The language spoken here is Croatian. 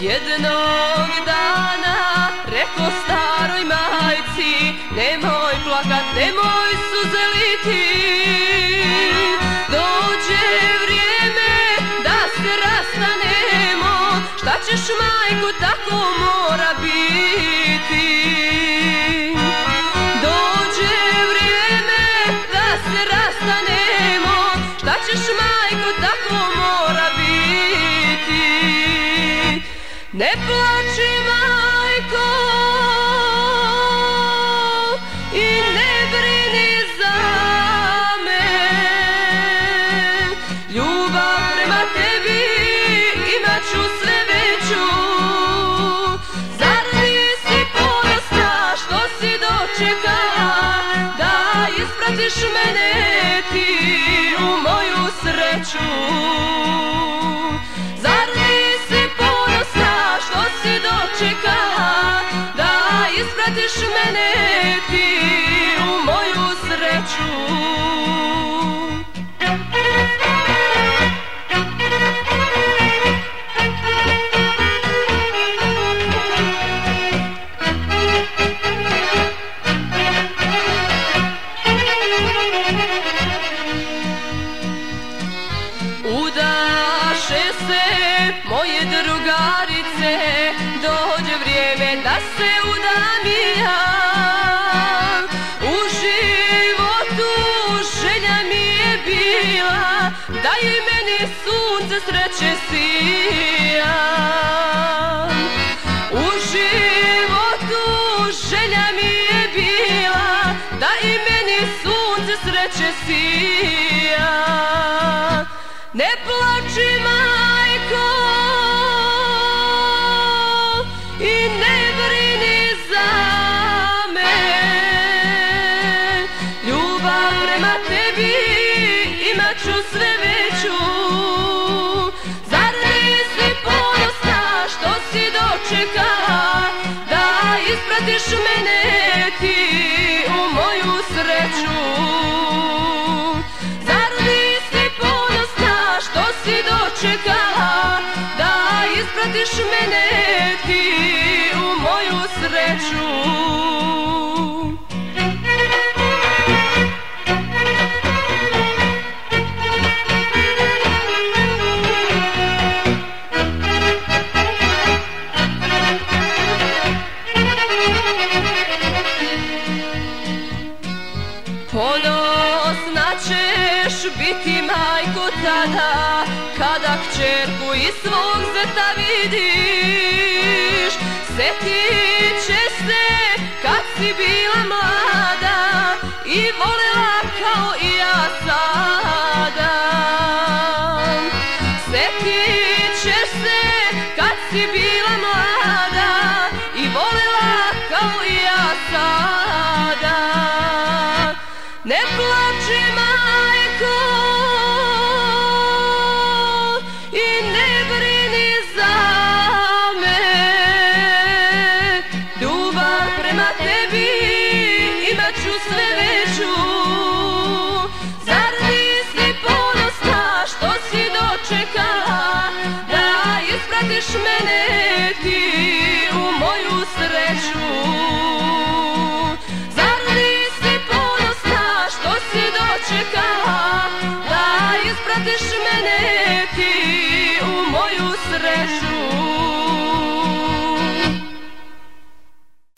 Jednog dana reko staroj majci, nemoj plakat, nemoj suze liti. Dođe vrijeme da se rastanemo, šta ćeš majko, tako mora biti. Dođe vrijeme da se rastanemo, šta ćeš majko, tako mora biti. Ne plači majko i ne brini za me, ljubav prema tebi imat ću sve veću. Zar nisi ponosna što si dočekala da ispratiš mene ti u moju sreću? Zar nisi ponosna što si dočekala da ispratiš mene ti u moju sreću? Udaše se moje drugarice, dođe vrijeme da se udam i ja. U životu želja mi je bila da i meni sunce sreće sija. U životu želja mi je bila da i meni sunce sreće sija. Ne plači majko i ne brini za me, ljubav prema tebi imat ću sve veću. Zar nisi ponosna što si dočekala da ispratiš mene ti u moju sreću? Čekala da ispratiš mene ti u moju sreću. Ponosna ćeš biti majko tada kada kćerku iz svog zeta vidiš. Sjetit će se kad si bila mlada i volela kao i ja sada. Sjetit će se kad si bila mlada i volela kao i ja sada. Ne plači majko i ne brini za me, ljubav prema tebi imat ću sve veću. Zar nisi ponosna što si dočekala da ispratiš mene ti u moju sreću? Zar nisi ponosna što si dočekala da ispratiš mene ti u moju sreću?